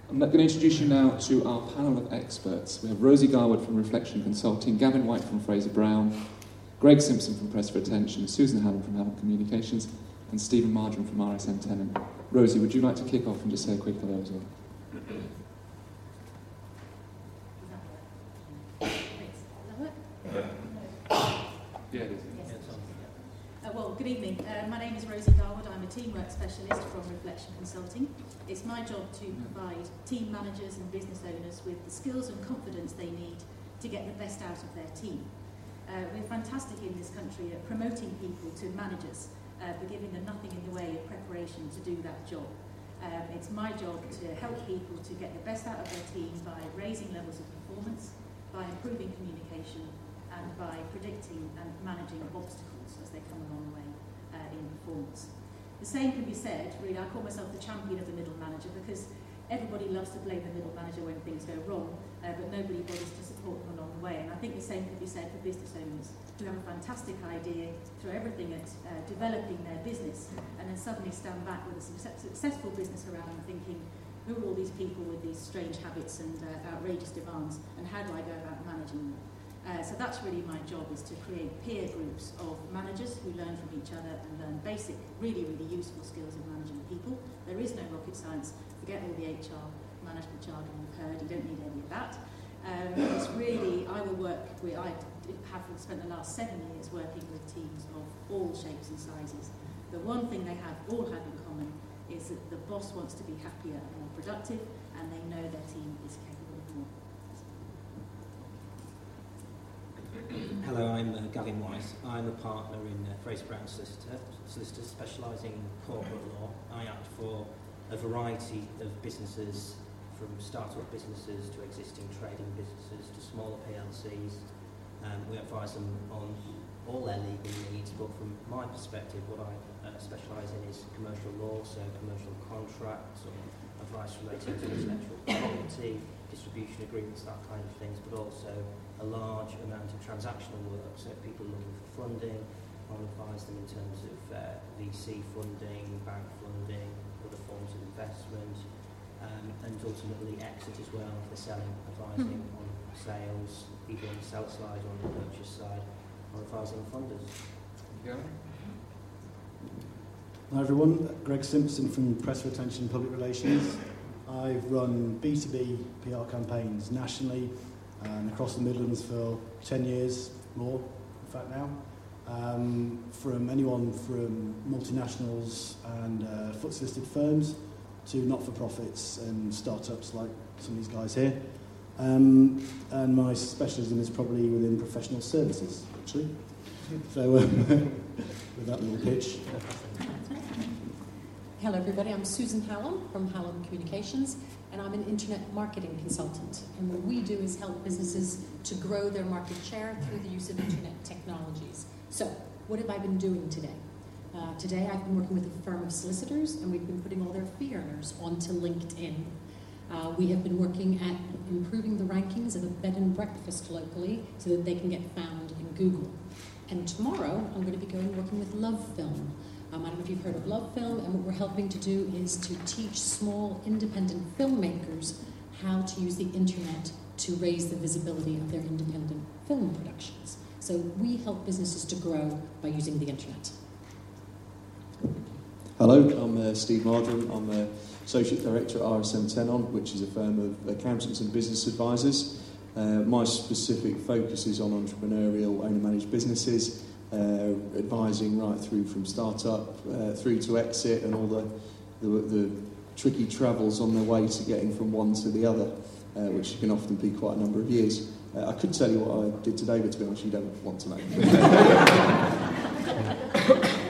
I'm going to introduce you now to our panel of experts. We have Rosie Garwood from Reflection Consulting, Gavin White from Fraser Brown, Greg Simpson from Press for Attention, Susan Hallam from Hallam Communications, and Stephen Marjoram from RSM Tenant. Rosie, would you like to kick off and just say a quick hello as well? Yeah, it is. Well, good evening. My name is Rosie Garwood. I'm a teamwork specialist from Reflection Consulting. It's my job to provide team managers and business owners with the skills and confidence they need to get the best out of their team. We're fantastic in this country at promoting people to managers, but giving them nothing in the way of preparation to do that job. It's my job to help people to get the best out of their team by raising levels of performance, by improving communication, and by predicting and managing obstacles as they come along the way in performance. The same can be said, really, I call myself the champion of the middle manager because everybody loves to blame the middle manager when things go wrong, but nobody bothers to support them along the way. And I think the same can be said for business owners who have a fantastic idea, throw everything at developing their business, and then suddenly stand back with a successful business around them thinking, who are all these people with these strange habits and outrageous demands, and how do I go about managing them? So that's really my job, is to create peer groups of managers who learn from each other and learn basic, really, really useful skills of managing people. There is no rocket science. Forget all the HR management jargon you've heard. You don't need any of that. It's really, I will work with, I have spent the last 7 years working with teams of all shapes and sizes. The one thing they all have in common is that the boss wants to be happier and more productive, and they know their team is capable of more. Hello, I'm Gavin White. I'm a partner in Fraser Brown Solicitors specialising in corporate law. I act for a variety of businesses, from start-up businesses to existing trading businesses to smaller PLCs. We advise them on all their legal needs, but from my perspective, what I specialise in is commercial law, so commercial contracts or advice relating to intellectual property, distribution agreements, that kind of things, but also a large amount of transactional work, so people looking for funding, I'll advise them in terms of VC funding, bank funding, other forms of investment, and ultimately exit as well, if they're selling, advising on sales, either on the sell side or on the purchase side, or advising funders. Yeah. Hi everyone, Greg Simpson from Press for Attention Public Relations. I've run B2B PR campaigns nationally and across the Midlands for 10 years, more in fact now. From anyone from multinationals and FTSE listed firms to not-for-profits and startups like some of these guys here. And my specialism is probably within professional services, actually. So with that little pitch. Hello everybody, I'm Susan Hallam from Hallam Communications, and I'm an internet marketing consultant. And what we do is help businesses to grow their market share through the use of internet technologies. So, what have I been doing today? Today I've been working with a firm of solicitors, and we've been putting all their fee earners onto LinkedIn. We have been working at improving the rankings of a bed and breakfast locally so that they can get found in Google. And tomorrow I'm going to be working with LoveFilm. I don't know if you've heard of LoveFilm, and what we're helping to do is to teach small independent filmmakers how to use the internet to raise the visibility of their independent film productions. So we help businesses to grow by using the internet. Hello, I'm Steve Marjoram. I'm Associate Director at RSM Tenant, which is a firm of accountants and business advisors. My specific focus is on entrepreneurial owner-managed businesses, advising right through from start-up through to exit and all the tricky travels on the way to getting from one to the other, which can often be quite a number of years. I could tell you what I did today, but to be honest, you don't want to know.